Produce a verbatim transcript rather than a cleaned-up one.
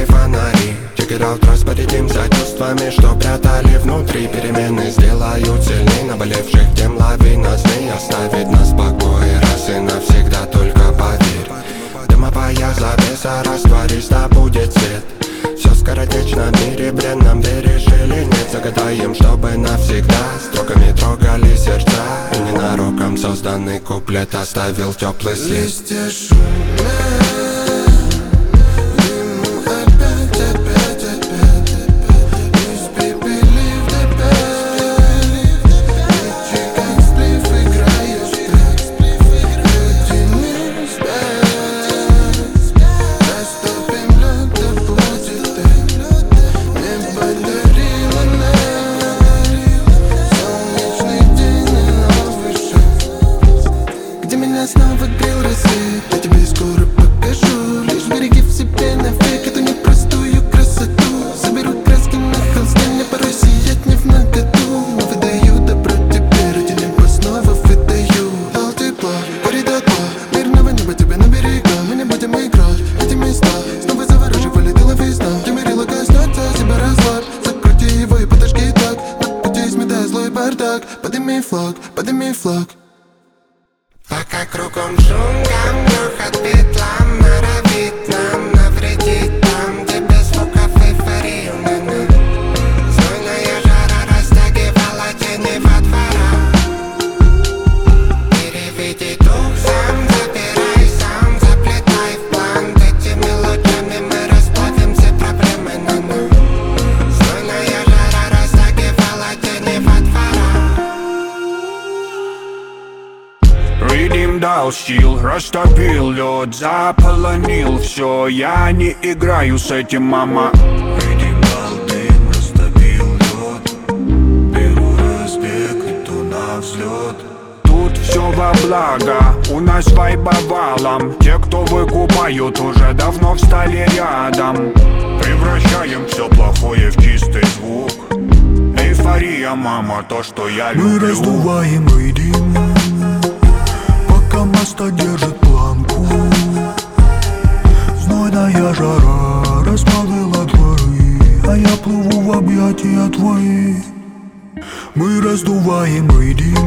фонари. Check it out, распорядим за чувствами, что прятали внутри. Перемены сделают сильней наболевших тем лавина сны. Оставить нас в покое раз и навсегда, только поверь. Дымовая завеса растворись, да будет свет. Все скоротечно в мире бренном, веришь или нет? Загадаем, чтобы навсегда строками трогали сердца. И ненароком созданный куплет оставил теплый след. Листья шумят. Снова грел рассвет, я тебе скоро покажу. Лишь береги в себе навек эту непростую красоту. Соберу краски на холсте, мне порой сиять не в моготу. Но выдаю добро тебе, ради неба снова выдаю. Дал тепло, горе дотла, мирного неба тебе на берегах. Мы не будем играть эти места, снова завораживали ты лови сна. Темерила коснется себя расслабь, закрути его и подожги так. На пути сметая злой бардак, подними флаг, подними флаг. Пока кругом шум, грохот, бедлам норовит нам навредить там, где без звуков эйфорию на-на. Знойная жара растягивала тени во дворах. Переведи дух сам, забирай сам, заплетай в план. Этими лучами мы расплавим все проблемы на-на. Знойная жара растягивала тени во дворах. Ридим дал сил, растопил лед, заполонил все. Я не играю с этим, мама. Ридим дал дым, растопил лед. Беру разбег, иду на взлет. Тут все во благо, у нас вайба валом. Те, кто выкупают, уже давно встали рядом. Превращаем все плохое в чистый звук. Эйфория, мама, то, что я люблю. Мы раздуваем ридим, пока моста держит планку. Знойная жара расплавила дворы, а я плыву в объятия твои. Мы раздуваем ридим,